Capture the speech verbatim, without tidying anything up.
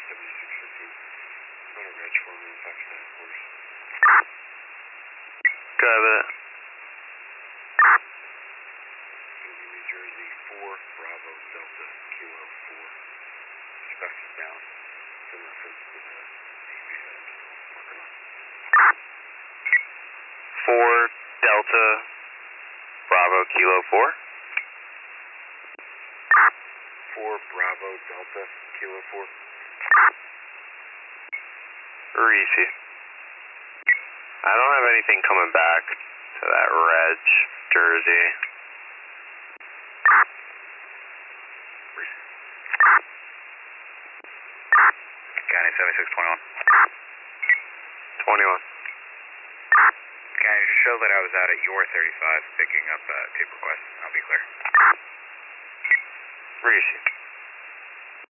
W six fifteen. Run a reg for me, five nine course. Copy that. New Jersey four, Bravo, Delta, Kilo four. Specs is down. In reference to the A V that I'm still working on. four, Delta, Bravo, Kilo four. four, Bravo, Delta, Kilo four. Receive. I don't have anything coming back to that reg, Jersey. County seventy-six twenty-one. twenty-one. County, just show that I was out at your thirty-five picking up uh, tape request. I'll be clear. Receive.